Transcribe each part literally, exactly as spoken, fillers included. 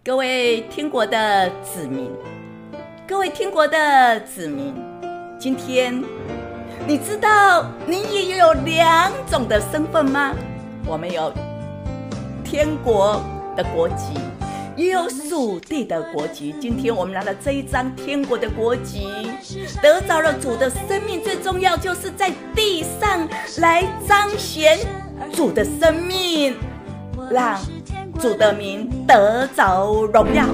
各位天国的子民，各位天国的子民，今天你知道你也有两种的身份吗？我们有天国的国籍，也有属地的国籍。今天我们拿了这一张天国的国籍，得着了主的生命，最重要就是在地上来彰显主的生命，让主的名得着荣耀。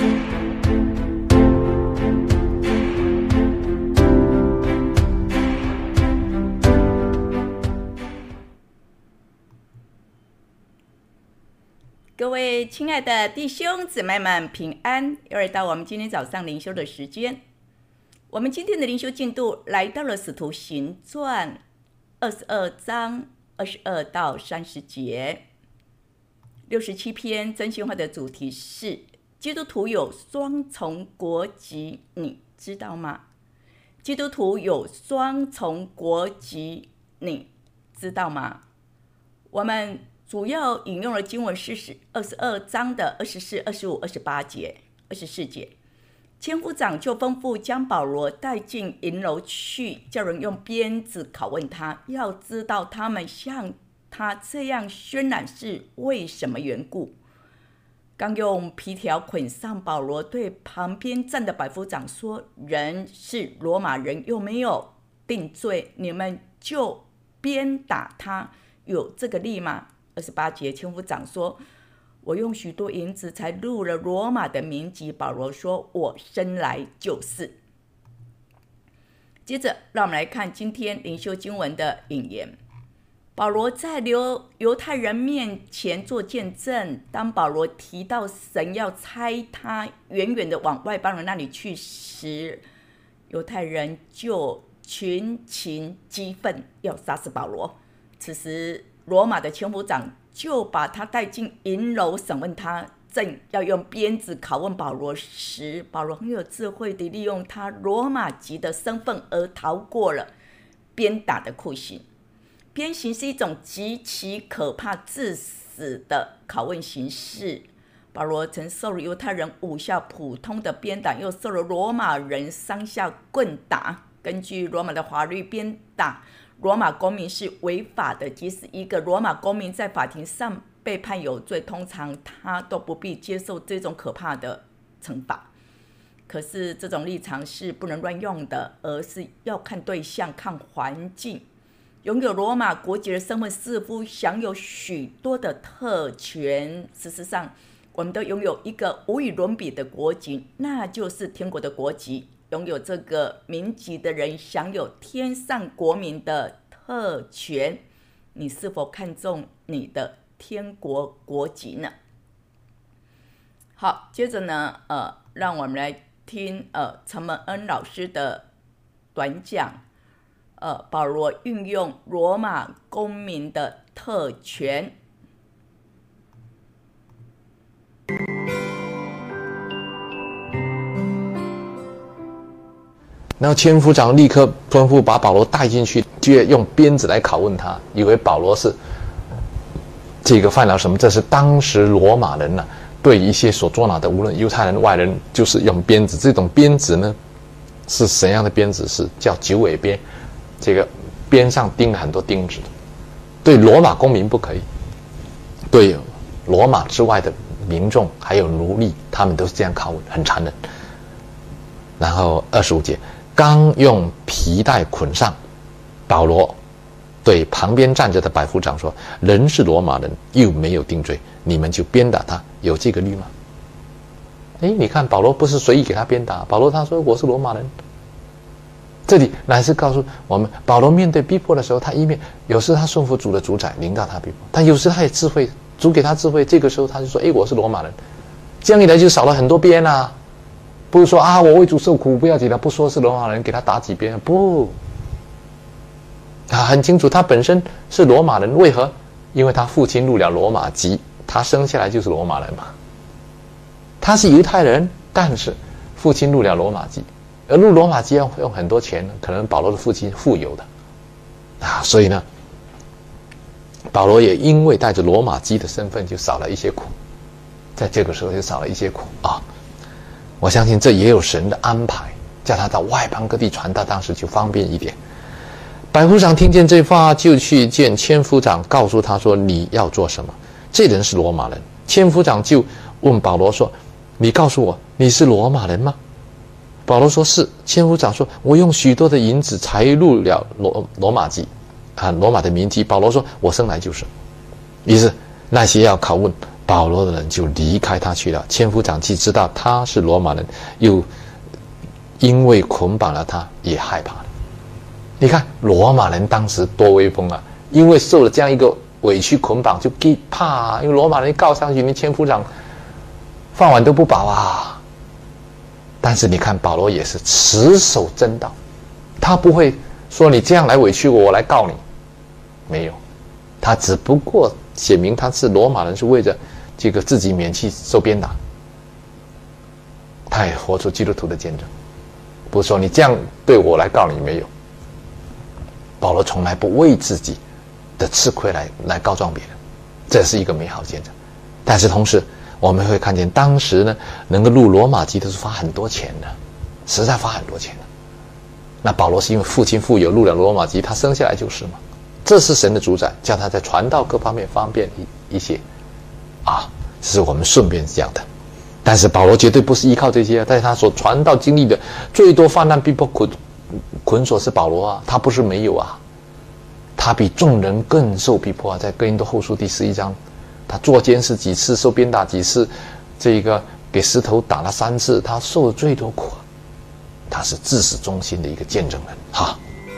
各位亲爱的弟兄姊妹们平安，又来到我们今天早上灵修的时间。我们今天的灵修进度来到了使徒行传二十二章二十二到三十节。六十七篇真心话的主题是基督徒有双重国籍，你知道吗？基督徒有双重国籍，你知道吗？我们主要引用的经文是二十二章的二十四、二十五、二十八节、二十四节。千夫长就吩咐将保罗带进营楼去，叫人用鞭子拷问他，要知道他们向他这样渲染是为什么缘故。刚用皮条捆上保罗，对旁边站的百夫长说：人是罗马人，又没有定罪，你们就鞭打他，有这个例吗？二十八节，千夫长说：我用许多银子才入了罗马的民籍。保罗说：我生来就是。接着让我们来看今天灵修经文的引言。保罗在犹犹太人面前做见证，当保罗提到神要差他远远的往外邦人那里去时，犹太人就群情激愤，要杀死保罗。此时罗马的千夫长就把他带进营楼审问他，正要用鞭子拷问保罗时，保罗很有智慧地利用他罗马籍的身份而逃过了鞭打的酷刑。鞭刑是一种极其可怕致死的拷问形式。保罗曾受了犹太人五下普通的鞭打，又受了罗马人上下棍打。根据罗马的法律，鞭打罗马公民是违法的，即使一个罗马公民在法庭上被判有罪，通常他都不必接受这种可怕的惩罚。可是这种立场是不能乱用的，而是要看对象、看环境。拥有罗马国籍的身份似乎享有许多的特权，事实上我们都拥有一个无与伦比的国籍，那就是天国的国籍。拥有这个民籍的人享有天上国民的特权，你是否看重你的天国国籍呢？好，接着呢，呃，让我们来听呃陈蒙恩老师的短讲。呃，保罗运用罗马公民的特权。 然后千夫长立刻吩咐把保罗带进去，就用鞭子来拷问他，以为保罗是这个犯了什么。这是当时罗马人呢、啊、对一些所捉拿的，无论犹太人、外人，就是用鞭子。这种鞭子呢是怎样的鞭子？是叫九尾鞭，这个鞭上钉了很多钉子。对罗马公民不可以，对罗马之外的民众还有奴隶，他们都是这样拷问，很残忍。然后二十五节，刚用皮带捆上保罗，对旁边站着的百夫长说：人是罗马人，又没有定罪，你们就鞭打他，有这个律吗？诶，你看保罗不是随意给他鞭打，保罗他说我是罗马人。这里乃是告诉我们，保罗面对逼迫的时候，他一面有时他顺服主的主宰，领导他逼迫，但有时他也智慧，主给他智慧，这个时候他就说：诶，我是罗马人。这样一来就少了很多鞭啊。不是说啊，我为主受苦不要紧了，不说是罗马人，给他打几鞭，不，啊，很清楚，他本身是罗马人，为何？因为他父亲入了罗马籍，他生下来就是罗马人嘛。他是犹太人，但是父亲入了罗马籍，而入罗马籍要用很多钱，可能保罗的父亲富有的，啊，所以呢，保罗也因为带着罗马籍的身份，就少了一些苦。 在这个时候就少了一些苦啊。我相信这也有神的安排，叫他到外邦各地传道，当时就方便一点。百夫长听见这话，就去见千夫长，告诉他说：“你要做什么？”这人是罗马人。千夫长就问保罗说：“你告诉我，你是罗马人吗？”保罗说：“是。”千夫长说：“我用许多的银子才入了罗罗马籍，啊，罗马的民籍。”保罗说：“我生来就是。”于是那些要拷问保罗的人就离开他去了。千夫长既知道他是罗马人，又因为捆绑了他，也害怕了。你看罗马人当时多威风啊！因为受了这样一个委屈捆绑，就怕啊！因为罗马人告上去，你千夫长饭碗都不保啊！但是你看保罗也是持守真道，他不会说你这样来委屈我，我来告你，没有，他只不过写明他是罗马人，是为着这个自己免去受鞭打。他也活出基督徒的见证，不是说你这样对我来告你，没有。保罗从来不为自己的吃亏来来告状别人，这是一个美好见证。但是同时我们会看见当时呢，能够入罗马籍都是花很多钱的，实在花很多钱的。那保罗是因为父亲富有入了罗马籍，他生下来就是嘛，这是神的主宰，叫他在传道各方面方便一一些啊，这是我们顺便讲的。但是保罗绝对不是依靠这些，在他所传道经历的最多患难逼迫捆捆锁是保罗啊，他不是没有啊，他比众人更受逼迫啊。在哥林多后书第十一章，他坐监室几次，受鞭打几次，这个给石头打了三次，他受的最多苦啊。他是至死忠心的一个见证人哈。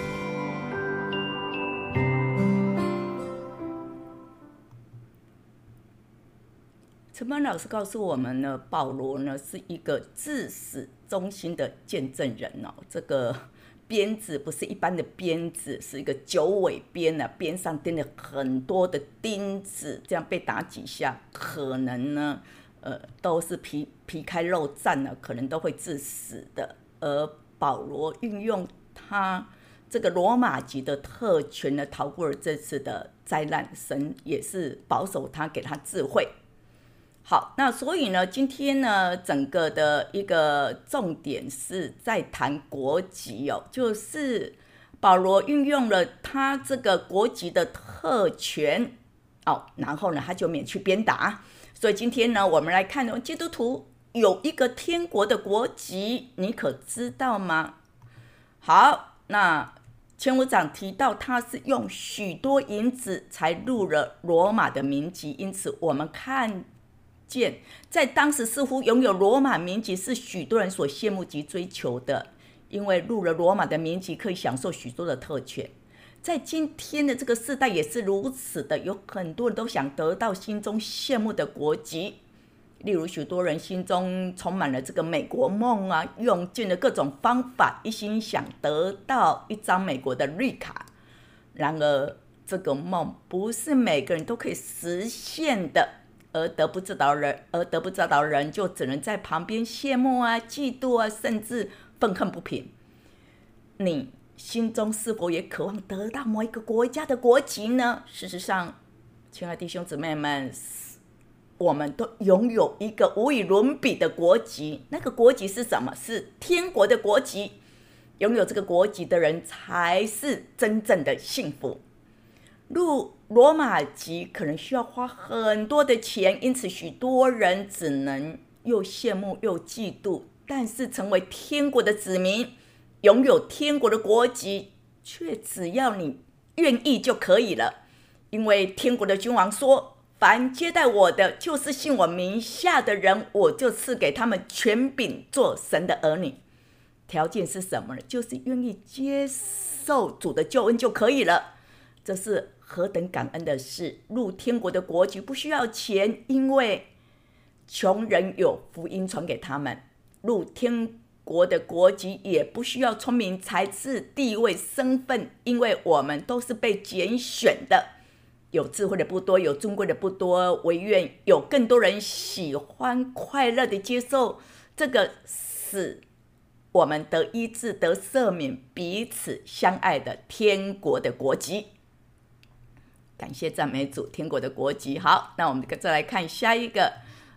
陈班老师告诉我们呢，保罗呢是一个至死忠心的见证人哦。这个鞭子不是一般的鞭子，是一个九尾鞭啊，鞭上钉了很多的钉子，这样被打几下，可能呢，呃，都是皮皮开肉绽了，可能都会致死的。而保罗运用他这个罗马籍的特权呢，逃过了这次的灾难，神也是保守他，给他智慧。好，那所以呢，今天呢，整个的一个重点是在谈国籍哦，就是保罗运用了他这个国籍的特权哦，然后呢，他就免去鞭打。所以今天呢，我们来看哦，基督徒有一个天国的国籍，你可知道吗？好，那千夫长提到他是用许多银子才入了罗马的民籍，因此我们看见在当时似乎拥有罗马民籍是许多人所羡慕及追求的，因为入了罗马的民籍可以享受许多的特权。在今天的这个世代也是如此的，有很多人都想得到心中羡慕的国籍，例如许多人心中充满了这个美国梦啊，用尽了各种方法，一心想得到一张美国的绿卡。然而这个梦不是每个人都可以实现的，而得不知道人，而得不知道人就只能在旁边羡慕啊、嫉妒啊，甚至愤恨不平。你心中是否也渴望得到某一个国家的国籍呢？事实上，亲爱的弟兄姊妹们，我们都拥有一个无与伦比的国籍。那个国籍是什么？是天国的国籍。拥有这个国籍的人才是真正的幸福。入罗马籍可能需要花很多的钱，因此许多人只能又羡慕又嫉妒。但是成为天国的子民，拥有天国的国籍，却只要你愿意就可以了。因为天国的君王说，凡接待我的，就是信我名下的人，我就赐给他们权柄做神的儿女。条件是什么呢？就是愿意接受主的救恩就可以了。这是何等感恩的事！入天国的国籍不需要钱，因为穷人有福音传给他们。入天国的国籍也不需要聪明才智、地位、身份，因为我们都是被拣选的。有智慧的不多，有尊贵的不多，唯愿有更多人喜欢快乐的接受这个使我们得医治、得赦免、彼此相爱的天国的国籍。感谢赞美主，天国的国籍。好，那我们再来看下一个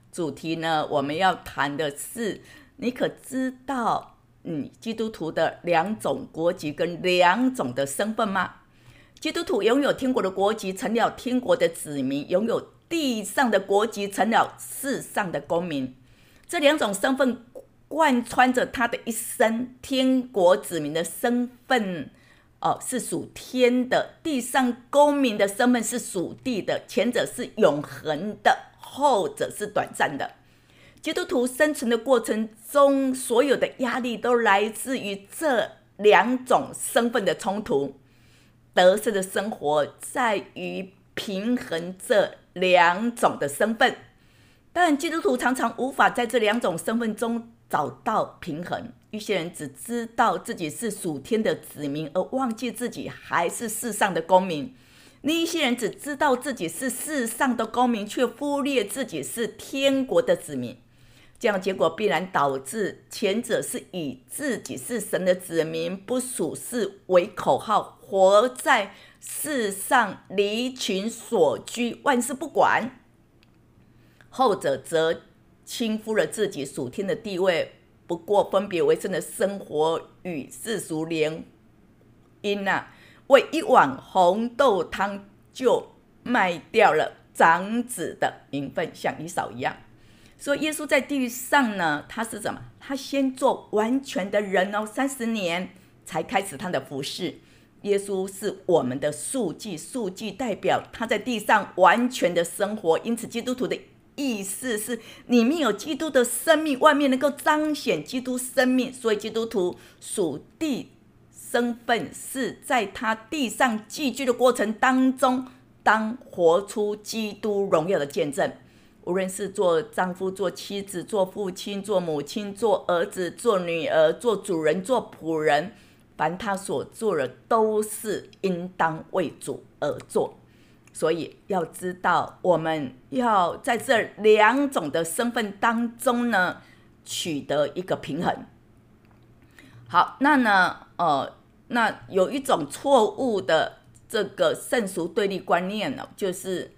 主题呢，我们要谈的是，你可知道嗯，基督徒的两种国籍跟两种的身份吗？基督徒拥有天国的国籍，成了天国的子民；拥有地上的国籍，成了世上的公民。这两种身份贯穿着他的一生。天国子民的身份哦，是属天的，地上公民的身份是属地的，前者是永恒的，后者是短暂的。基督徒生存的过程中，所有的压力都来自于这两种身份的冲突。得胜的生活在于平衡这两种的身份，但基督徒常常无法在这两种身份中找到平衡。一些人只知道自己是属天的子民，而忘记自己还是世上的公民；另一些人只知道自己是世上的公民，却忽略自己是天国的子民。这样的结果必然导致前者是以自己是神的子民不属世为口号，活在世上离群所居，万事不管；后者则轻忽了自己属天的地位，不过分别为圣的生活与世俗联姻啊，为一碗红豆汤就卖掉了长子的名分，像以扫一样。所以耶稣在地上呢，他是什么？他先做完全的人哦，三十年才开始他的服事。耶稣是我们的素祭，素祭代表他在地上完全的生活。因此基督徒的意思是，里面有基督的生命，外面能够彰显基督生命。所以基督徒属地身份是在他地上寄居的过程当中，当活出基督荣耀的见证。无论是做丈夫、做妻子、做父亲、做母亲、做儿子、做女儿、做主人、做仆人，凡他所做的都是应当为主而做。所以要知道，我们要在这两种的身份当中呢，取得一个平衡。好，那呢，呃，那有一种错误的这个圣俗对立观念呢，就是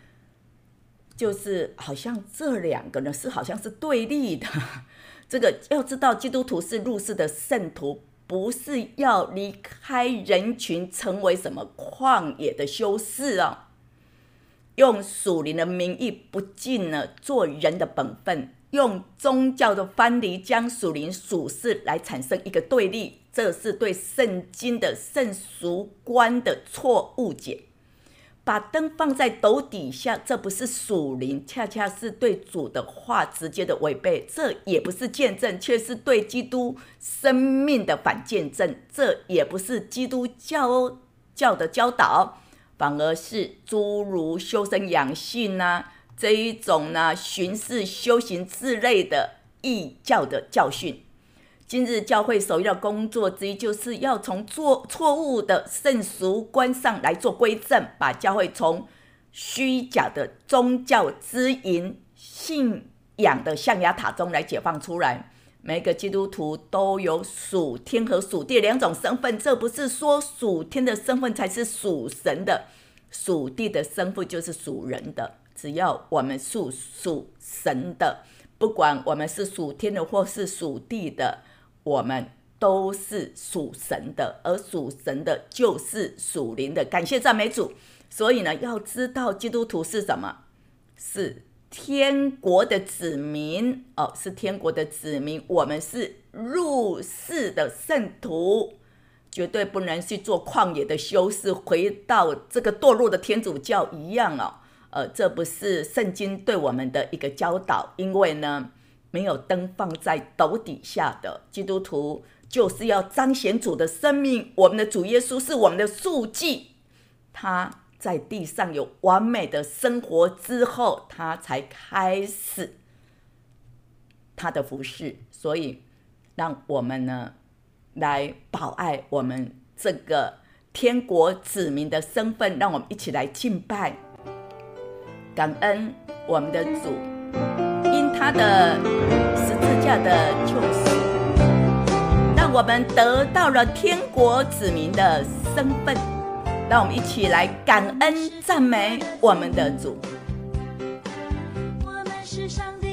就是好像这两个呢是好像是对立的。这个要知道，基督徒是入世的圣徒，不是要离开人群，成为什么旷野的修士哦。用属灵的名义不尽了做人的本分，用宗教的藩篱将属灵属世来产生一个对立，这是对圣经的圣俗观的错误解。把灯放在斗底下，这不是属灵，恰恰是对主的话直接的违背。这也不是见证，却是对基督生命的反见证。这也不是基督教教的教导，反而是诸如修身养性啊这一种呢巡视修行之类的异教的教训。今日教会首要的工作之一，就是要从错错误的圣俗观上来做归正，把教会从虚假的宗教之营、信仰的象牙塔中来解放出来。每个基督徒都有属天和属地两种身份，这不是说属天的身份才是属神的，属地的身份就是属人的。只要我们是属神的，不管我们是属天的或是属地的，我们都是属神的，而属神的就是属灵的。感谢赞美主。所以呢，要知道基督徒是什么？是天国的子民哦，是天国的子民。我们是入世的圣徒，绝对不能去做旷野的修士，回到这个堕落的天主教一样哦。呃，这不是圣经对我们的一个教导，因为呢，没有灯放在斗底下的基督徒，就是要彰显主的生命。我们的主耶稣是我们的素祭，他在地上有完美的生活之后，他才开始他的服事。所以让我们呢来保爱我们这个天国子民的身份，让我们一起来敬拜感恩我们的主，因他的十字架的救赎，让我们得到了天国子民的身份。让我们一起来感恩赞美我们的主。 我们是上帝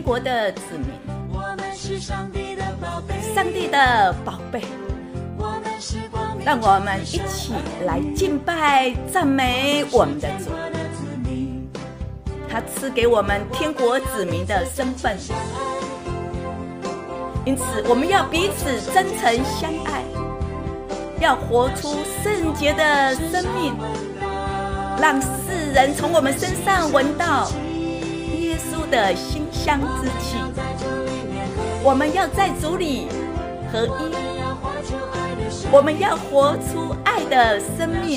国的子民， 我们是上帝的宝贝， 上帝的宝贝。 我们是光明， 让我们一起来敬拜赞美我们的主， 我的子民， 他赐给我们天国子民的身份，因此我们要彼此真诚相爱，要活出圣洁的生命，让世人从我们身上闻到耶稣的馨香之气。我们要在主里合一，我们要活出爱的生命，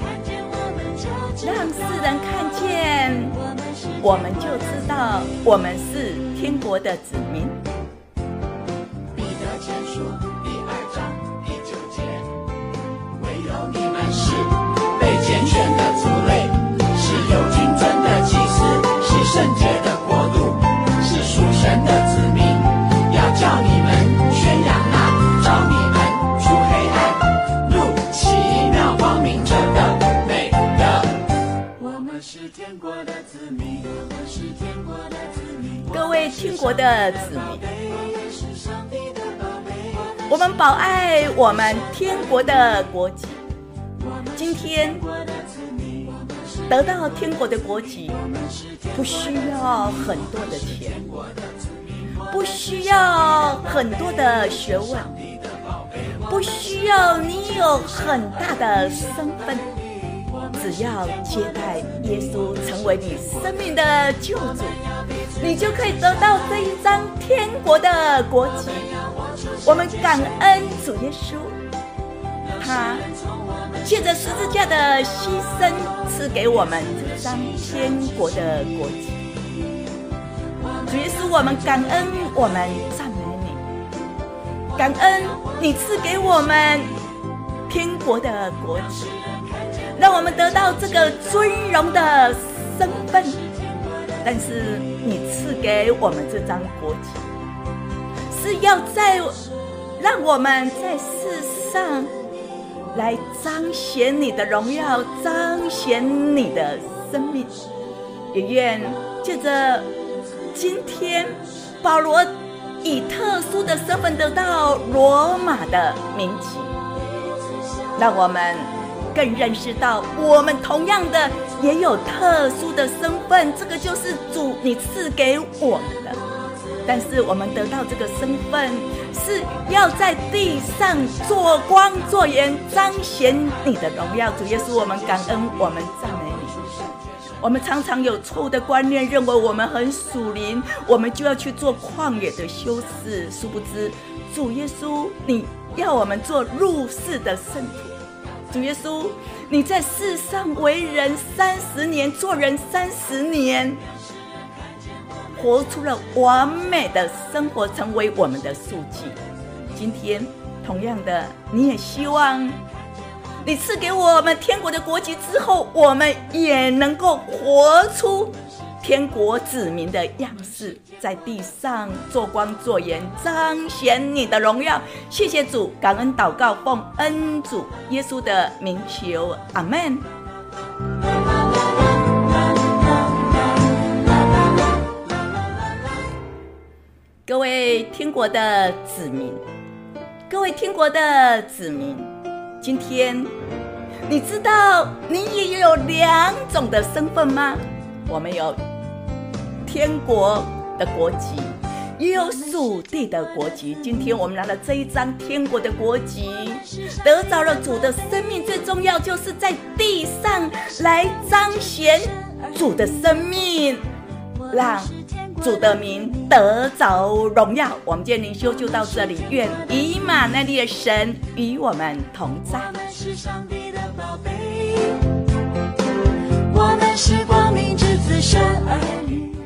让世人看见，我们就知道我们是天国的子民。 彼得前书第二章第九节，唯有你们是被拣选的族类，是有君尊的祭司，是圣洁的国度，是属神的子民，要叫你们宣扬那召你们出黑暗入奇妙光明者的美德。我们是天国的子民，我们是天国的子民， 各位天国的子民，我们保爱我们天国的国籍。今天得到天国的国籍，不需要很多的钱，不需要很多的学问，不需要你有很大的身份，只要接待耶稣成为你生命的救主，你就可以得到这一张天国的国籍。我们感恩主耶稣，他借着十字架的牺牲赐给我们这张天国的国籍。主耶稣，我们感恩，我们赞美你，感恩你赐给我们天国的国籍，让我们得到这个尊荣的身份。但是你赐给我们这张国籍，是要在让我们在世上来彰显你的荣耀，彰显你的生命。也愿借着今天保罗以特殊的身份得到罗马的名籍，让我们更认识到我们同样的也有特殊的身份，这个就是主你赐给我们的。但是我们得到这个身份，是要在地上做光做盐，彰显你的荣耀。主耶稣，我们感恩，我们赞美你。我们常常有错误的观念，认为我们很属灵，我们就要去做旷野的修士，殊不知主耶稣你要我们做入世的圣徒。主耶稣你在世上为人三十年，做人三十年，活出了完美的生活，成为我们的速记。今天同样的，你也希望你赐给我们天国的国籍之后，我们也能够活出天国子民的样式，在地上做光做盐，彰显你的荣耀。谢谢主，感恩祷告，奉恩主耶稣的名求，阿们。各位天国的子民，各位天国的子民，今天你知道你也有两种的身份吗？我们有天国的国籍，也有属地的国籍。今天我们拿了这一张天国的国籍，得着了主的生命，最重要就是在地上来彰显主的生命，让主的名得着荣耀。我们今天灵修就到这里，愿以马内利的神与我们同在。 我们是上帝的宝贝，我们是光明之子，生儿女。